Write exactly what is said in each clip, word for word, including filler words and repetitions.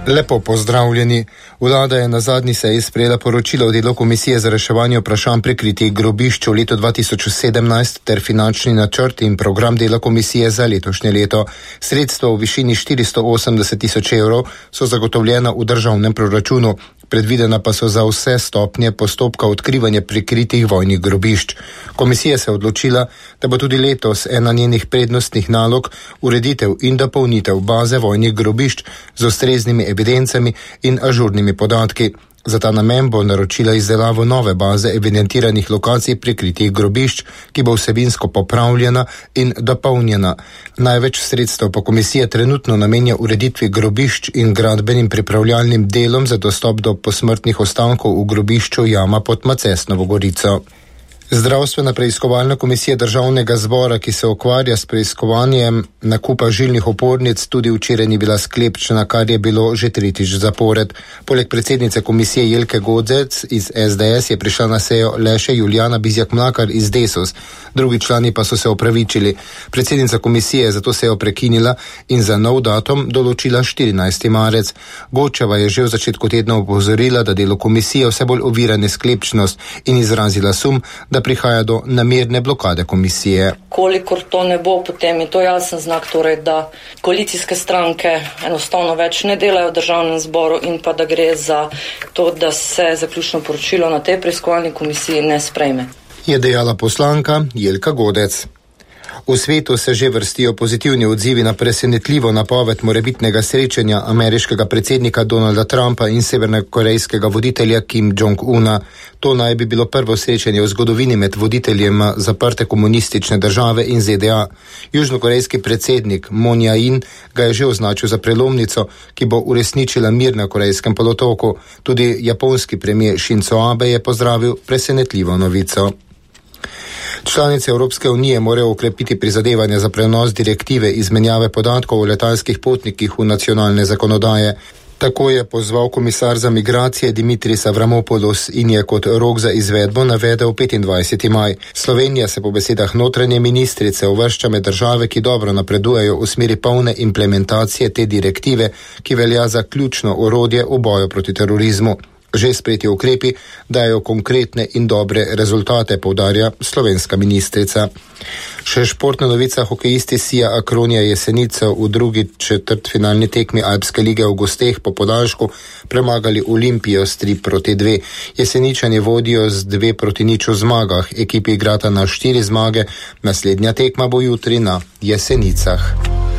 Lepo pozdravljeni. Vlada je na zadnji seji sprejela poročilo o delu Komisije za reševanje vprašanj prikritih grobišč v letu dva tisoč sedemnajst ter finančni načrt in program dela komisije za letošnje leto. Sredstva v višini štiristo osemdeset tisoč evrov so zagotovljena v državnem proračunu. Predvidena pa so za vse stopnje postopka odkrivanja prikritih vojnih grobišč. Komisija se je odločila, da bo tudi letos ena njenih prednostnih nalog ureditev in dopolnitev baze vojnih grobišč z ustreznimi evidencami in ažurnimi podatki. Za ta namen bo naročila izdelavo nove baze evidentiranih lokacij prikritih grobišč, ki bo vsebinsko popravljena in dopolnjena. Največ sredstev pa komisija trenutno namenja ureditvi grobišč in gradbenim pripravljalnim delom za dostop do posmrtnih ostankov v grobišču Jama pod Macesnovo Gorico. Zdravstvena preiskovalna komisija Državnega zbora, ki se ukvarja s preiskovanjem nakupa žilnih opornic, tudi včeraj ni bila sklepčna, kar je bilo že tretjič zapored. Poleg predsednice komisije Jelke Godec iz es de es je prišla na sejo le še Julijana Bizjak-Mlakar iz Desus. Drugi člani pa so se opravičili. Predsednica komisije je zato sejo prekinila in za nov datum določila štirinajsti marec. Godčeva je že v začetku tedna opozorila, da delo komisije vse bolj ovira nesklepčnost in izrazila sum, da prihaja do namerne blokade komisije. Kolikor to ne bo, potem je to jasen znak, torej, da koalicijske stranke enostavno več ne delajo v državnem zboru in pa da gre za to, da se zaključno poročilo na tej preiskovalni komisiji ne sprejme. Je dejala poslanka Jelka Godec. V svetu se že vrstijo pozitivni odzivi na presenetljivo napoved morebitnega srečanja ameriškega predsednika Donalda Trumpa in severnokorejskega voditelja Kim Jong-una. To naj bi bilo prvo srečanje v zgodovini med voditeljem zaprte komunistične države in ze de a. Južnokorejski predsednik Moon Jae-in ga je že označil za prelomnico, ki bo uresničila mir na Korejskem polotoku. Tudi japonski premijer Shinzo Abe je pozdravil presenetljivo novico. Članice Evropske unije morajo ukrepiti prizadevanja za prenos direktive izmenjave podatkov o letalskih potnikih v nacionalne zakonodaje. Tako je pozval komisar za migracije Dimitris Avramopoulos in je kot rok za izvedbo navedel petindvajseti maj. Slovenija se po besedah notranje ministrice uvršča med države, ki dobro napredujejo v smeri polne implementacije te direktive, ki velja za ključno orodje v boju proti terorizmu. Že sprejeti ukrepi dajo konkretne in dobre rezultate, poudarja slovenska ministrica. Še športna novica, hokejisti Sija Akronija Jesenice v drugi četrtfinalni tekmi Alpske lige v gosteh po podaljšku premagali Olimpijo s tri proti dve. Jeseničani vodijo z dve proti nič v zmagah, ekipi igrata na štiri zmage, naslednja tekma bo jutri na Jesenicah.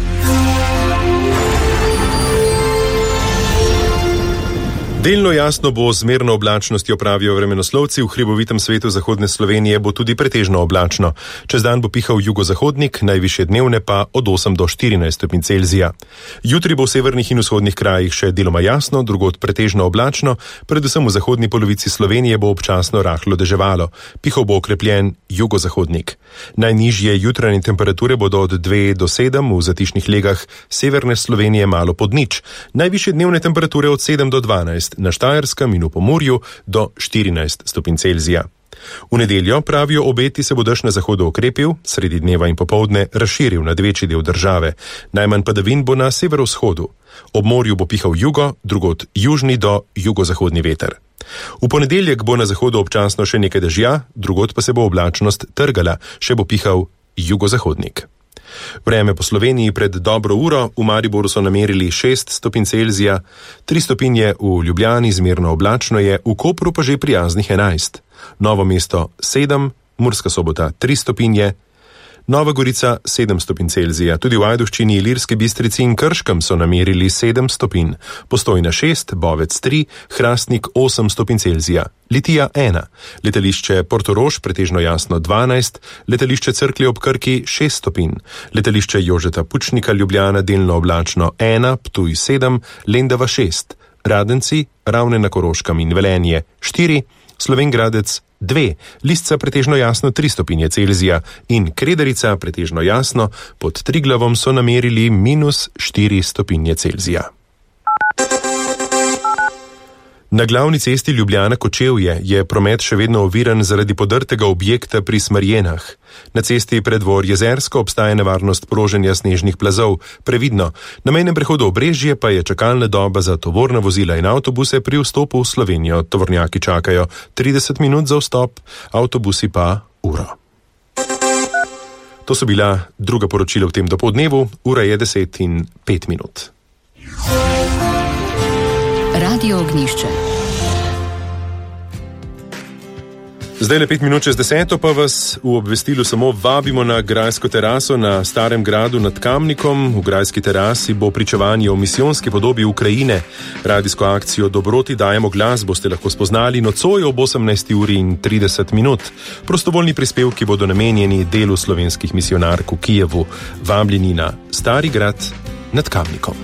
Delno jasno bo zmerno oblačnostjo, pravijo vremenoslovci. V hribovitem svetu zahodne Slovenije bo tudi pretežno oblačno. Čez dan bo pihal jugozahodnik, najvišje dnevne pa od osem do štirinajst stopinj Celzija. Jutri bo v severnih in vzhodnih krajih še deloma jasno, drugod pretežno oblačno, predvsem v zahodni polovici Slovenije bo občasno rahlo deževalo. Pihal bo okrepljen jugozahodnik. Najnižje jutranje temperature bodo od dve do sedem, v zatišnih legah severne Slovenije malo pod nič. Najvišje dnevne temperature od sedem do dvanajst, na Štajerskem in v Pomurju do štirinajst stopinj Celzija. V nedeljo, pravijo obeti, se bo dež na zahodu okrepil, sredi dneva in popoldne razširil nad večji del države. Najmanj padavin bo na severovzhodu. Ob morju bo pihal jugo, drugod južni do jugozahodni veter. V ponedeljek bo na zahodu občasno še nekaj dežja, drugod pa se bo oblačnost trgala, še bo pihal jugozahodnik. Vreme po Sloveniji pred dobro uro, v Mariboru so namerili šest stopinj Celzija, tri stopinje v Ljubljani, zmerno oblačno je, v Kopru pa že prijaznih enajst. Novo mesto sedem, Murska Sobota tri stopinje, Nova Gorica sedem stopinj Celzija, tudi v Ajdovščini, Ilirski Bistrici in Krškem so namerili sedem stopinj, Postojna šest, Bovec tri, Hrastnik osem stopinj Celzija, Litija ena, letališče Portorož pretežno jasno dvanajst, letališče Cerklje ob Krki šest stopinj, letališče Jožeta Pučnika Ljubljana delno oblačno ena, Ptuj sedem, Lendava šest, Radenci, Ravne na Koroškem in Velenje štiri, Slovenj Gradec dve, Lisca pretežno jasno tri stopinje Celzija in Kredarica pretežno jasno, pod Triglavom so namerili minus štiri stopinje Celzija. Na glavni cesti Ljubljana-Kočevje je promet še vedno oviran zaradi podrtega objekta pri Smarjenah. Na cesti Predvor Jezersko obstaja nevarnost proženja snežnih plazov. Previdno. Na mejnem prehodu Obrežje pa je čakalna doba za tovorna vozila in avtobuse pri vstopu v Slovenijo. Tovornjaki čakajo trideset minut za vstop, avtobusi pa uro. To so bila druga poročila v tem dopoldnevu, ura je deset in pet minut. Radio Ognjišče. Zdaj le pet minut čez deseto, pa vas v obvestilu samo vabimo na grajsko teraso na Starem gradu nad Kamnikom. V grajski terasi bo pričevanje o misijonski podobi Ukrajine. Radijsko akcijo Dobroti dajemo glas boste lahko spoznali nocoj ob osemnajsti uri in trideset minut. Prostovoljni prispevki bodo namenjeni delu slovenskih misijonark v Kijevu. Vabljeni na Stari grad nad Kamnikom.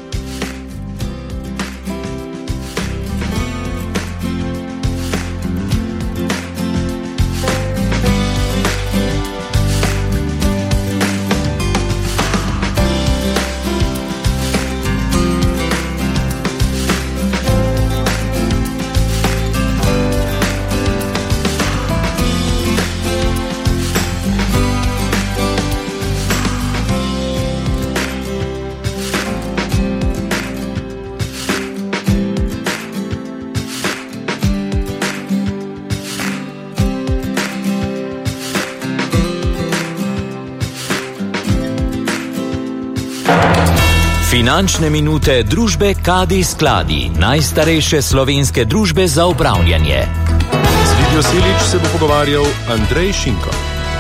Finančne minute družbe Kadi Skladi, najstarejše slovenske družbe za upravljanje. Z Lidijo Silič se bo pogovarjal Andrej Šinko.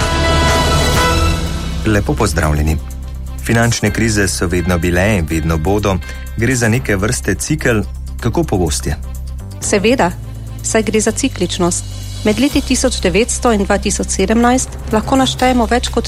Lepo pozdravljeni. Finančne krize so vedno bile in vedno bodo. Gre za neke vrste cikel, kako pogost je? Seveda, saj gre za cikličnost. Med leti tisoč devetsto in dva tisoč sedemnajst lahko naštejemo več kot